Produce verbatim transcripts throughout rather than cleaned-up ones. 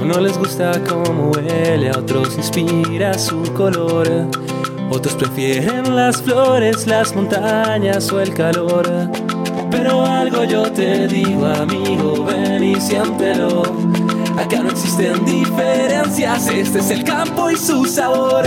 uno les gusta cómo huele, a otros inspira su color. Otros prefieren las flores, las montañas o el calor. Pero algo yo te digo, amigo, ven y siéntelo. Acá no existen diferencias, este es el campo y su sabor.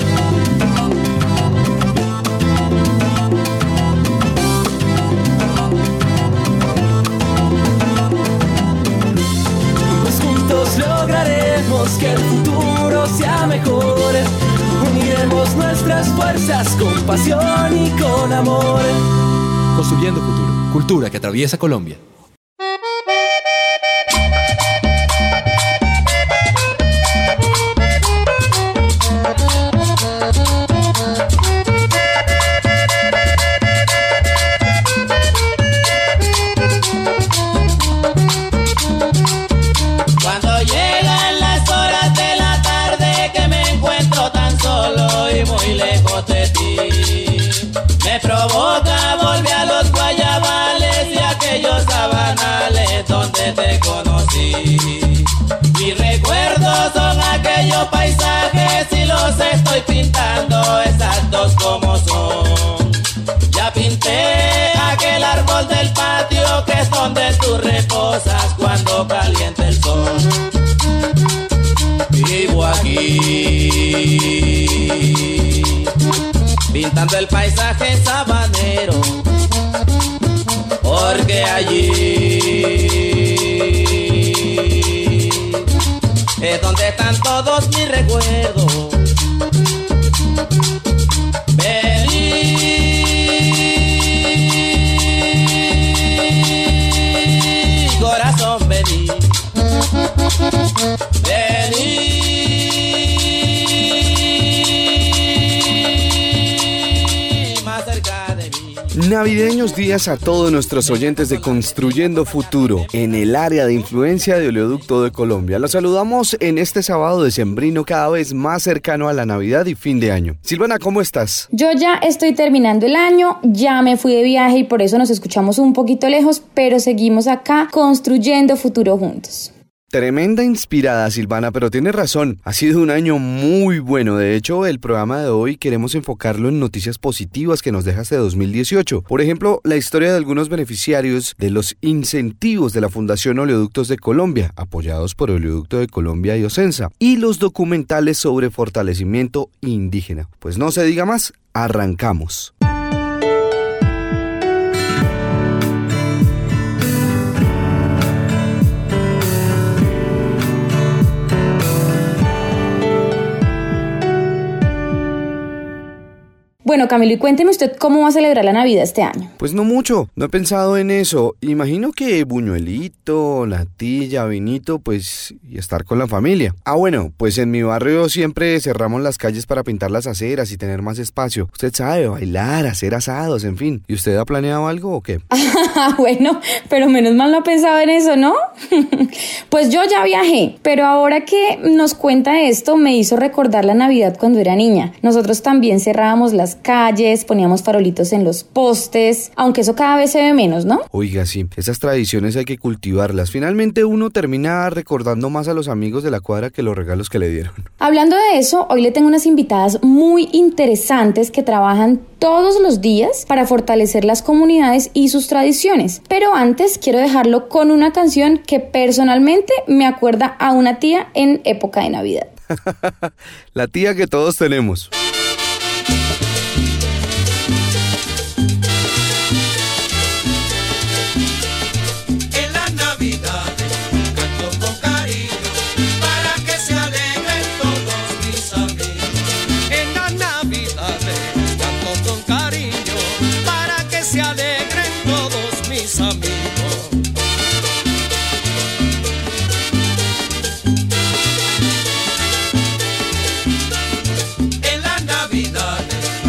Pues juntos lograremos que el futuro sea mejor. Uniremos nuestras fuerzas con pasión y con amor. Construyendo futuro. Cultura que atraviesa Colombia. Cuando llegan las horas de la tarde que me encuentro tan solo y muy lejos de ti, me provoca volver a los guayabales y aquellos sabanales donde te conocí. Mis recuerdos son aquellos paisajes y los estoy pintando exactos como son. Ya pinté aquel árbol del patio que es donde tú reposas cuando calienta el sol. Vivo aquí pintando el paisaje sabanero, porque allí es donde están todos mis recuerdos. Vení, corazón, vení. Vení. Navideños días a todos nuestros oyentes de Construyendo Futuro en el área de influencia de Oleoducto de Colombia. Los saludamos en este sábado decembrino cada vez más cercano a la Navidad y fin de año. Silvana, ¿cómo estás? Yo ya estoy terminando el año, ya me fui de viaje y por eso nos escuchamos un poquito lejos, pero seguimos acá construyendo futuro juntos. Tremenda inspirada, Silvana, pero tienes razón, ha sido un año muy bueno. De hecho, el programa de hoy queremos enfocarlo en noticias positivas que nos deja este dos mil dieciocho. Por ejemplo, la historia de algunos beneficiarios de los incentivos de la Fundación Oleoductos de Colombia, apoyados por Oleoducto de Colombia y Ocensa, y los documentales sobre fortalecimiento indígena. Pues no se diga más, arrancamos. Bueno, Camilo, y cuénteme usted cómo va a celebrar la Navidad este año. Pues no mucho, no he pensado en eso. Imagino que buñuelito, natilla, vinito, pues, y estar con la familia. Ah, bueno, pues en mi barrio siempre cerramos las calles para pintar las aceras y tener más espacio. Usted sabe, bailar, hacer asados, en fin. ¿Y usted ha planeado algo o qué? Bueno, pero menos mal no ha pensado en eso, ¿no? Pues yo ya viajé, pero ahora que nos cuenta esto me hizo recordar la Navidad cuando era niña. Nosotros también cerrábamos las calles, poníamos farolitos en los postes, aunque eso cada vez se ve menos, ¿no? Oiga, sí, esas tradiciones hay que cultivarlas. Finalmente uno termina recordando más a los amigos de la cuadra que los regalos que le dieron. Hablando de eso, hoy le tengo unas invitadas muy interesantes que trabajan todos los días para fortalecer las comunidades y sus tradiciones. Pero antes quiero dejarlo con una canción que personalmente me acuerda a una tía en época de Navidad. La tía que todos tenemos. En las Navidades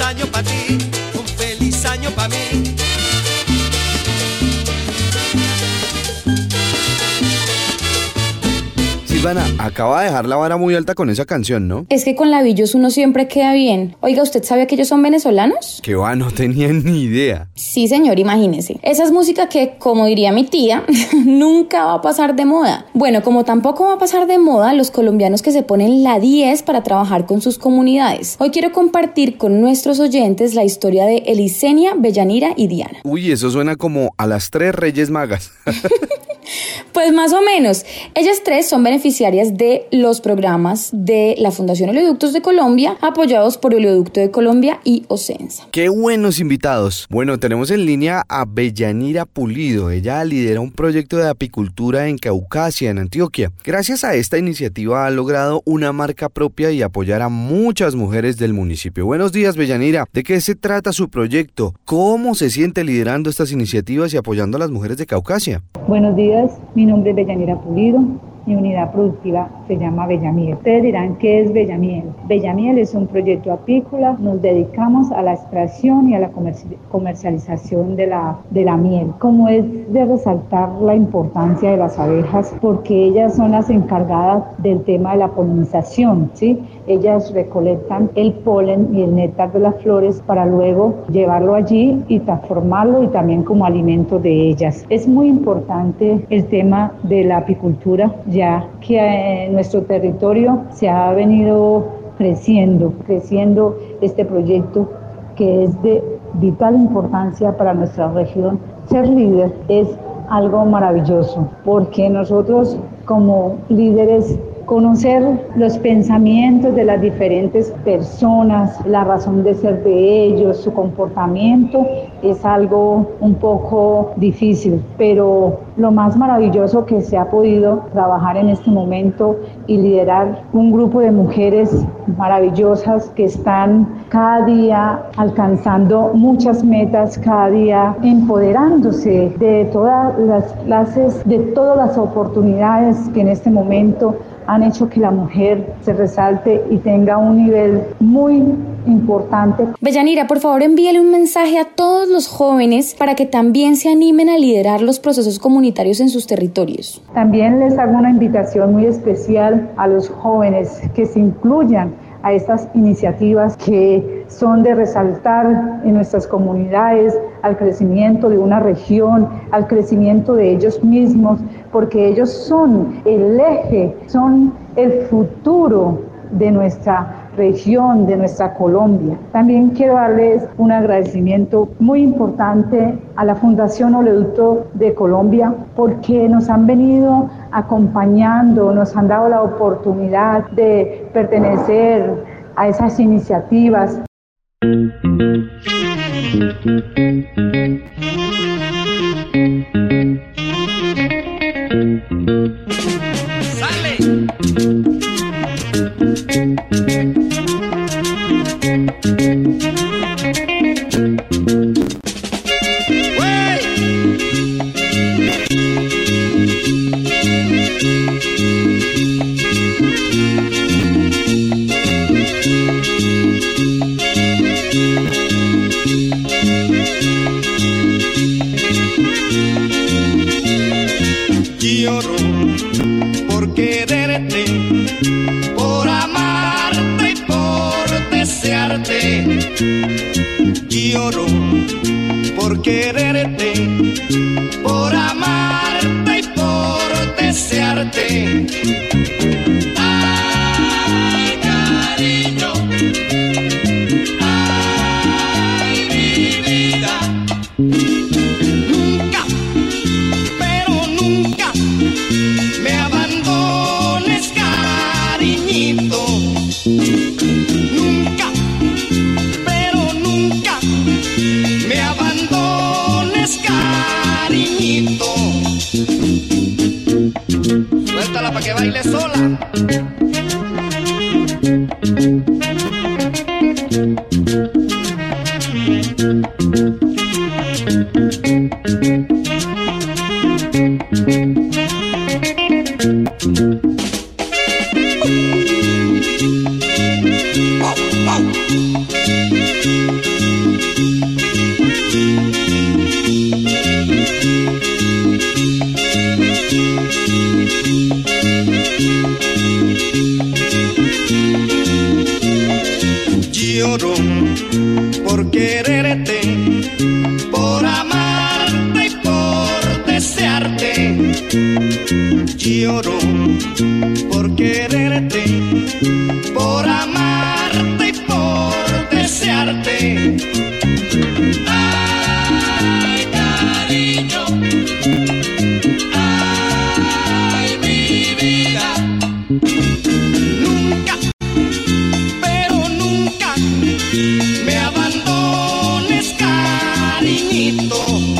año para ti, un feliz año para mí. Silvana, acaba de dejar la vara muy alta con esa canción, ¿no? Es que con labillos uno siempre queda bien. Oiga, ¿usted sabe que ellos son venezolanos? Que va, no tenía ni idea. Sí, señor, imagínese. Esa es música que, como diría mi tía, nunca va a pasar de moda. Bueno, como tampoco va a pasar de moda los colombianos que se ponen la diez para trabajar con sus comunidades. Hoy quiero compartir con nuestros oyentes la historia de Elisenia, Bellanira y Diana. Uy, eso suena como a las tres Reyes Magas. Pues más o menos. Ellas tres son beneficiarias de los programas de la Fundación Oleoductos de Colombia, apoyados por Oleoducto de Colombia y Ocensa. ¡Qué buenos invitados! Bueno, tenemos en línea a Bellanira Pulido. Ella lidera un proyecto de apicultura en Caucasia, en Antioquia. Gracias a esta iniciativa ha logrado una marca propia y apoyar a muchas mujeres del municipio. Buenos días, Bellanira. ¿De qué se trata su proyecto? ¿Cómo se siente liderando estas iniciativas y apoyando a las mujeres de Caucasia? Buenos días, mi nombre es Bellanira Pulido. Mi unidad productiva se llama Bellamiel. Ustedes dirán, ¿qué es Bellamiel? Bellamiel es un proyecto apícola. Nos dedicamos a la extracción y a la comercialización de la, de la miel. Como es de resaltar la importancia de las abejas, porque ellas son las encargadas del tema de la polinización, ¿sí? Ellas recolectan el polen y el néctar de las flores para luego llevarlo allí y transformarlo y también como alimento de ellas. Es muy importante el tema de la apicultura, ya que en nuestro territorio se ha venido creciendo, creciendo este proyecto que es de vital importancia para nuestra región. Ser líder es algo maravilloso, porque nosotros como líderes conocer los pensamientos de las diferentes personas, la razón de ser de ellos, su comportamiento, es algo un poco difícil, pero lo más maravilloso que se ha podido trabajar en este momento y liderar un grupo de mujeres maravillosas que están cada día alcanzando muchas metas, cada día empoderándose de todas las clases, de todas las oportunidades que en este momento han hecho que la mujer se resalte y tenga un nivel muy importante. Bellanira, por favor, envíele un mensaje a todos los jóvenes para que también se animen a liderar los procesos comunitarios en sus territorios. También les hago una invitación muy especial a los jóvenes que se incluyan a estas iniciativas que son de resaltar en nuestras comunidades, al crecimiento de una región, al crecimiento de ellos mismos, porque ellos son el eje, son el futuro de nuestra región, de nuestra Colombia. También quiero darles un agradecimiento muy importante a la Fundación Oleoducto de Colombia, porque nos han venido acompañando, nos han dado la oportunidad de pertenecer a esas iniciativas. ¡Sale! Lloro por quererte, por amarte y por desearte. Lloro por quererte, por amarte y por desearte. Ay, cariño, ay, mi vida. Nunca, pero nunca me abandones, cariñito. Nunca, pero nunca me abandones, cariñito. Suéltala para que baile sola. Wow, wow. por quererte, por amarte y por desearte. Lloro por quererte, por amarte y por desearte. Ay, cariño, ay, mi vida. Nunca, pero nunca me abandones, cariñito.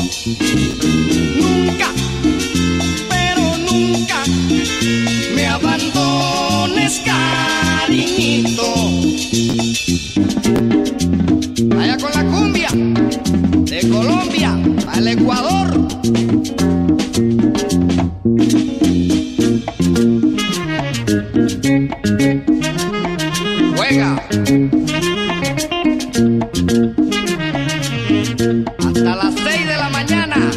Nunca, pero nunca me abandones, cariñito. Vaya con la cumbia de Colombia al Ecuador. Juega hasta las seis de la mañana.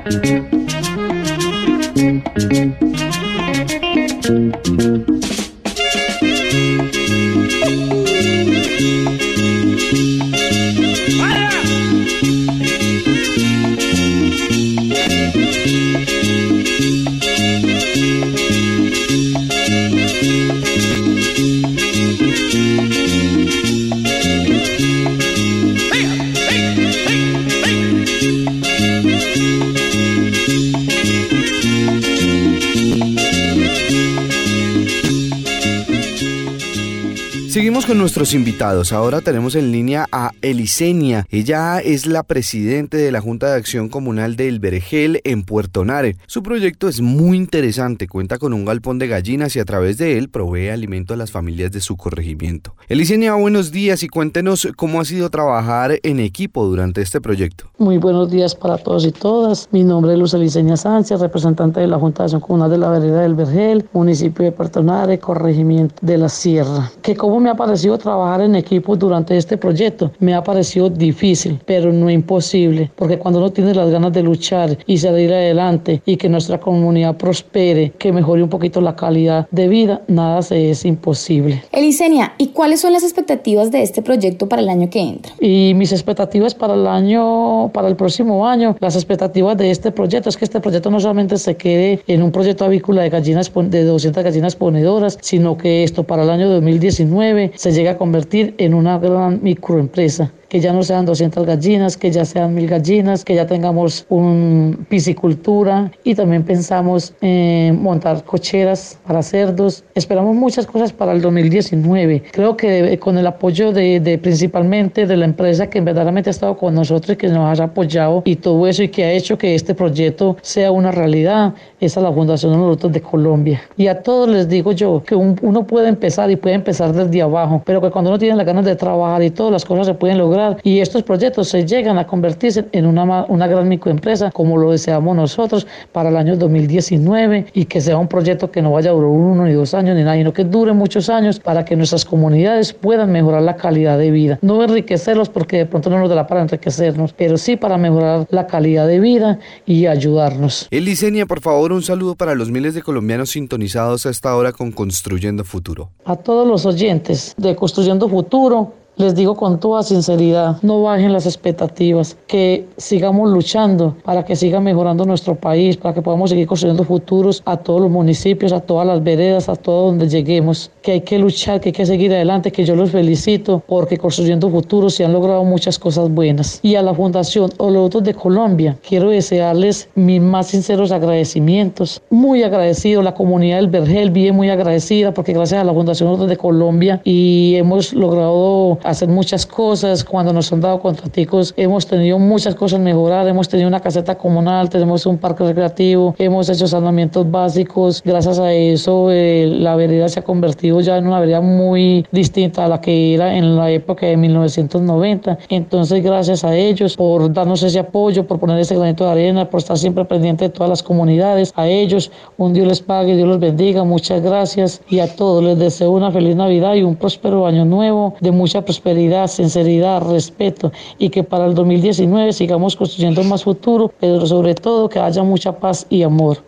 Seguimos con nuestros invitados. Ahora tenemos en línea a Elisenia. Ella es la presidente de la Junta de Acción Comunal de El Vergel en Puerto Nare. Su proyecto es muy interesante. Cuenta con un galpón de gallinas y a través de él provee alimento a las familias de su corregimiento. Elisenia, buenos días y cuéntenos cómo ha sido trabajar en equipo durante este proyecto. Muy buenos días para todos y todas. Mi nombre es Luz Elisenia Sánchez, representante de la Junta de Acción Comunal de la Vereda del Vergel, municipio de Puerto Nare, corregimiento de la Sierra. ¿Que cómo me ha parecido trabajar en equipo durante este proyecto? Me ha parecido difícil, pero no imposible, porque cuando uno tiene las ganas de luchar y salir adelante y que nuestra comunidad prospere, que mejore un poquito la calidad de vida, nada se es imposible. Elisenia, ¿y cuáles son las expectativas de este proyecto para el año que entra? Y mis expectativas para el año, para el próximo año, las expectativas de este proyecto es que este proyecto no solamente se quede en un proyecto avícola de gallinas, de doscientas gallinas ponedoras, sino que esto para el año dos mil diecinueve se llega a convertir en una gran microempresa, que ya no sean doscientas gallinas, que ya sean mil gallinas, que ya tengamos un piscicultura y también pensamos en montar cocheras para cerdos. Esperamos muchas cosas para el dos mil diecinueve. Creo que con el apoyo de, de principalmente de la empresa que verdaderamente ha estado con nosotros y que nos ha apoyado y todo eso y que ha hecho que este proyecto sea una realidad, es a la Fundación de Nosotros de Colombia. Y a todos les digo yo que un, uno puede empezar y puede empezar desde abajo, pero que cuando uno tiene las ganas de trabajar y todas las cosas se pueden lograr y estos proyectos se llegan a convertirse en una, una gran microempresa como lo deseamos nosotros para el año dos mil diecinueve y que sea un proyecto que no vaya a durar uno ni dos años ni nada, sino que dure muchos años para que nuestras comunidades puedan mejorar la calidad de vida. No enriquecerlos porque de pronto no nos da para enriquecernos, pero sí para mejorar la calidad de vida y ayudarnos. Elisenia, por favor, un saludo para los miles de colombianos sintonizados a esta hora con Construyendo Futuro. A todos los oyentes de Construyendo Futuro, les digo con toda sinceridad, no bajen las expectativas, que sigamos luchando para que siga mejorando nuestro país, para que podamos seguir construyendo futuros a todos los municipios, a todas las veredas, a todo donde lleguemos, que hay que luchar, que hay que seguir adelante, que yo los felicito porque Construyendo Futuros se han logrado muchas cosas buenas. Y a la Fundación Olotos de Colombia, quiero desearles mis más sinceros agradecimientos, muy agradecido, la comunidad del Vergel bien muy agradecida porque gracias a la Fundación Olotos de Colombia y hemos logrado hacer muchas cosas. Cuando nos han dado contraticos hemos tenido muchas cosas mejorar, hemos tenido una caseta comunal, tenemos un parque recreativo, hemos hecho saneamientos básicos. Gracias a eso eh, la vereda se ha convertido ya en una vereda muy distinta a la que era en la época de mil novecientos noventa. Entonces gracias a ellos por darnos ese apoyo, por poner ese granito de arena, por estar siempre pendiente de todas las comunidades. A ellos un Dios les pague, Dios los bendiga, muchas gracias y a todos les deseo una feliz Navidad y un próspero año nuevo de mucha prosperidad, prosperidad, sinceridad, respeto y que para el dos mil diecinueve sigamos construyendo más futuro, pero sobre todo que haya mucha paz y amor.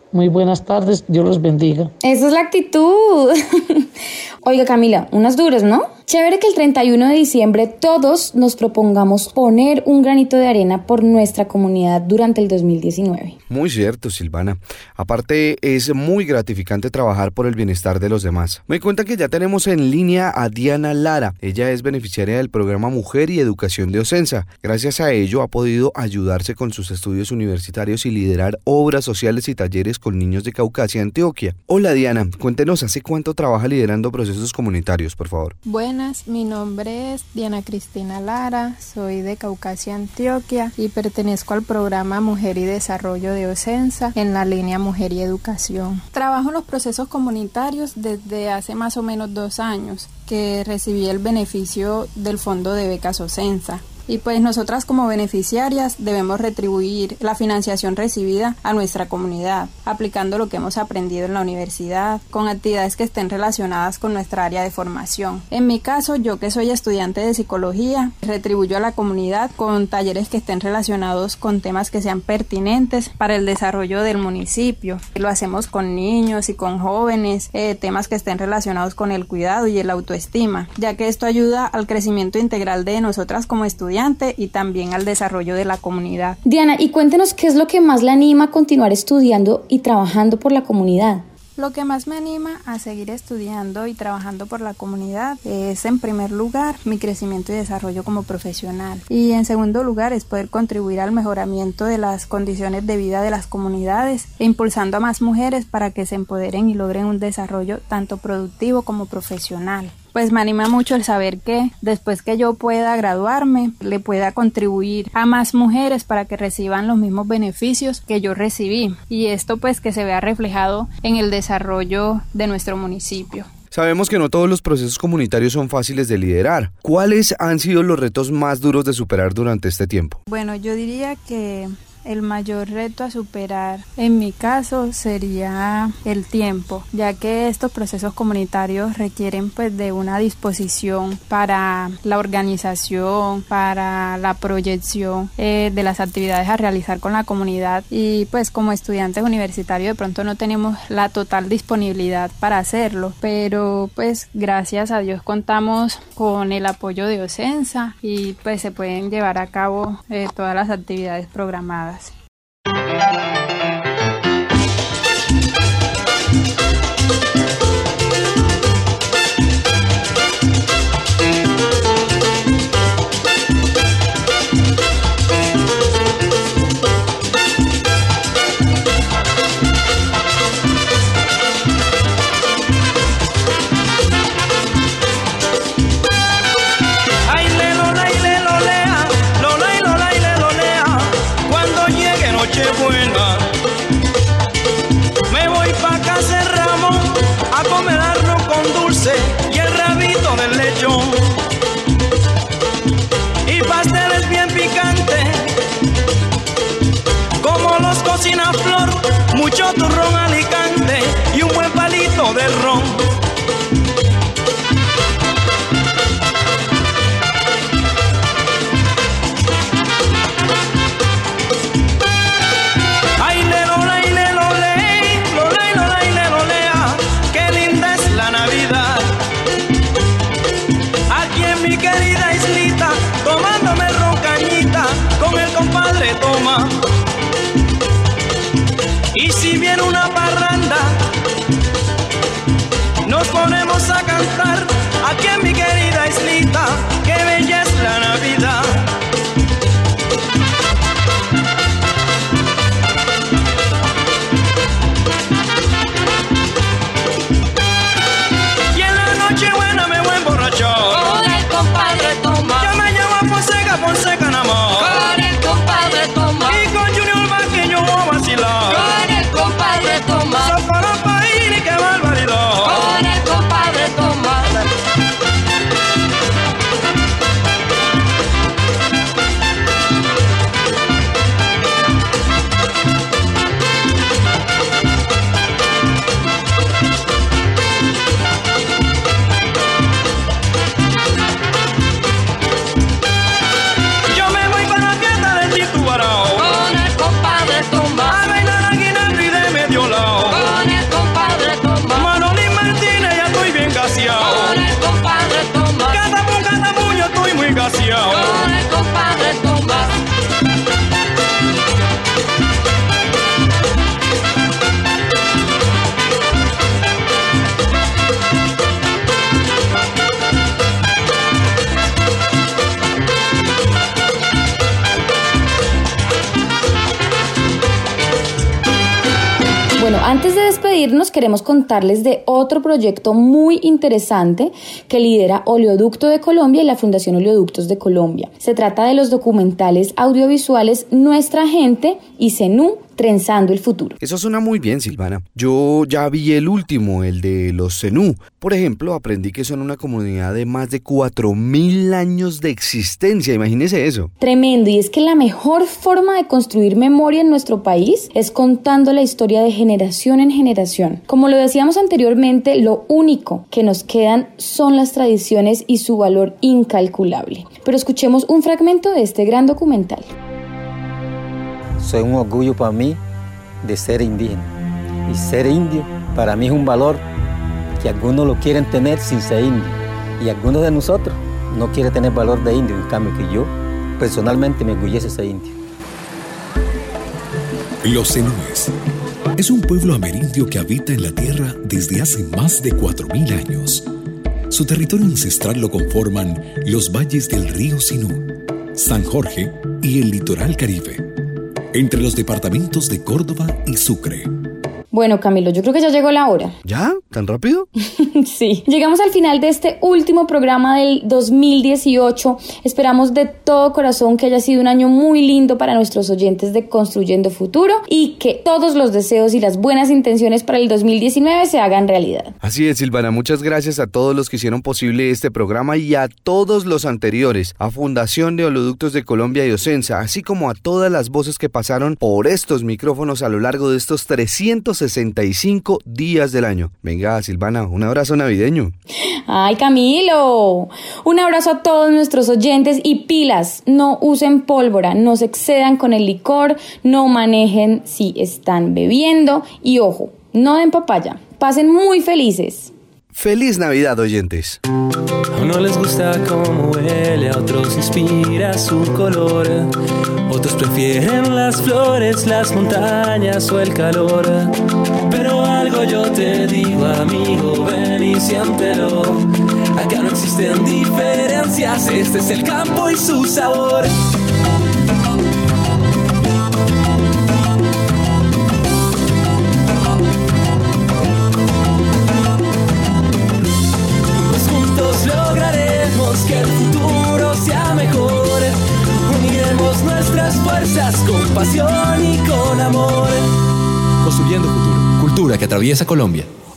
Muy buenas tardes, Dios los bendiga. Esa es la actitud. Oiga, Camila, unas duras, ¿no? Chévere que el treinta y uno de diciembre todos nos propongamos poner un granito de arena por nuestra comunidad durante el dos mil diecinueve. Muy cierto, Silvana. Aparte, es muy gratificante trabajar por el bienestar de los demás. Me cuenta que ya tenemos en línea a Diana Lara. Ella es beneficiaria del programa Mujer y Educación de Ocensa. Gracias a ello ha podido ayudarse con sus estudios universitarios y liderar obras sociales y talleres con niños de Caucasia, Antioquia. Hola Diana, cuéntenos, ¿hace cuánto trabaja liderando procesos comunitarios, por favor? Buenas, mi nombre es Diana Cristina Lara, soy de Caucasia, Antioquia y pertenezco al programa Mujer y Desarrollo de Ocensa en la línea Mujer y Educación. Trabajo en los procesos comunitarios desde hace más o menos dos años que recibí el beneficio del Fondo de Becas Ocensa. Y pues nosotras como beneficiarias debemos retribuir la financiación recibida a nuestra comunidad, aplicando lo que hemos aprendido en la universidad, con actividades que estén relacionadas con nuestra área de formación. En mi caso, yo que soy estudiante de psicología, retribuyo a la comunidad con talleres que estén relacionados con temas que sean pertinentes para el desarrollo del municipio. Lo hacemos con niños y con jóvenes, eh, temas que estén relacionados con el cuidado y el autoestima, ya que esto ayuda al crecimiento integral de nosotras como estudiantes y también al desarrollo de la comunidad. Diana, y cuéntenos qué es lo que más la anima a continuar estudiando y trabajando por la comunidad. Lo que más me anima a seguir estudiando y trabajando por la comunidad es, en primer lugar, mi crecimiento y desarrollo como profesional. Y en segundo lugar, es poder contribuir al mejoramiento de las condiciones de vida de las comunidades e impulsando a más mujeres para que se empoderen y logren un desarrollo tanto productivo como profesional. Pues me anima mucho el saber que después que yo pueda graduarme, le pueda contribuir a más mujeres para que reciban los mismos beneficios que yo recibí. Y esto pues que se vea reflejado en el desarrollo de nuestro municipio. Sabemos que no todos los procesos comunitarios son fáciles de liderar. ¿Cuáles han sido los retos más duros de superar durante este tiempo? Bueno, yo diría que el mayor reto a superar en mi caso sería el tiempo, ya que estos procesos comunitarios requieren pues de una disposición para la organización, para la proyección eh, de las actividades a realizar con la comunidad, y pues como estudiantes universitarios de pronto no tenemos la total disponibilidad para hacerlo, pero pues gracias a Dios contamos con el apoyo de Ocensa y pues se pueden llevar a cabo eh, todas las actividades programadas. Me voy pa' casa de Ramón a comer arroz con dulce y el rabito del lechón y pasteles bien picantes como los cocina Flor, mucho turrón Alicante y un buen palito de ron. Toma. Y si viene una parranda, nos ponemos a cantar aquí en mi querida islita, qué bella es la Navidad. Y en la noche buena me voy a emborrachar con el compadre Toma. Yo me llamo a Fonseca, Fonseca nada más. Con el compadre Toma. Y con Junior Vázquez voy a vacilar. Con el compadre Toma. Zafarapa y qué barbaridad. Con el compadre Toma. Yo Antes de despedirnos, queremos contarles de otro proyecto muy interesante que lidera Oleoducto de Colombia y la Fundación Oleoductos de Colombia. Se trata de los documentales audiovisuales Nuestra Gente y Zenú, Trenzando el Futuro. Eso suena muy bien, Silvana. Yo ya vi el último, el de los Zenú. Por ejemplo, aprendí que son una comunidad de más de cuatro mil años de existencia. Imagínese eso. Tremendo, y es que la mejor forma de construir memoria en nuestro país es contando la historia de generación en generación. Como lo decíamos anteriormente, lo único que nos quedan son las tradiciones y su valor incalculable. Pero escuchemos un fragmento de este gran documental. Soy un orgullo para mí de ser indígena. Y ser indio para mí es un valor que algunos lo quieren tener sin ser indio. Y algunos de nosotros no quieren tener valor de indio, en cambio que yo personalmente me orgullece ser indio. Los Zenúes es un pueblo amerindio que habita en la tierra desde hace más de cuatro mil años. Su territorio ancestral lo conforman los valles del río Sinú, San Jorge y el litoral Caribe, entre los departamentos de Córdoba y Sucre. Bueno, Camilo, yo creo que ya llegó la hora. ¿Ya? ¿Tan rápido? Sí. Llegamos al final de este último programa del dos mil dieciocho. Esperamos de todo corazón que haya sido un año muy lindo para nuestros oyentes de Construyendo Futuro y que todos los deseos y las buenas intenciones para el dos mil diecinueve se hagan realidad. Así es, Silvana. Muchas gracias a todos los que hicieron posible este programa y a todos los anteriores, a Fundación de Oleoductos de Colombia y Ocensa, así como a todas las voces que pasaron por estos micrófonos a lo largo de estos trescientos sesenta y cinco días del año. Venga, Silvana, un abrazo navideño. ¡Ay, Camilo! Un abrazo a todos nuestros oyentes y pilas. No usen pólvora, no se excedan con el licor, no manejen si están bebiendo y ojo, no den papaya. Pasen muy felices. ¡Feliz Navidad, oyentes! A uno les gusta cómo huele, a otros inspira su color. Otros prefieren las flores, las montañas o el calor. Pero algo yo te digo, amigo, ven y siéntelo. Acá no existen diferencias, este es el campo y su sabor. Lograremos que el futuro sea mejor. Uniremos nuestras fuerzas con pasión y con amor. Construyendo Futuro. Cultura que atraviesa Colombia.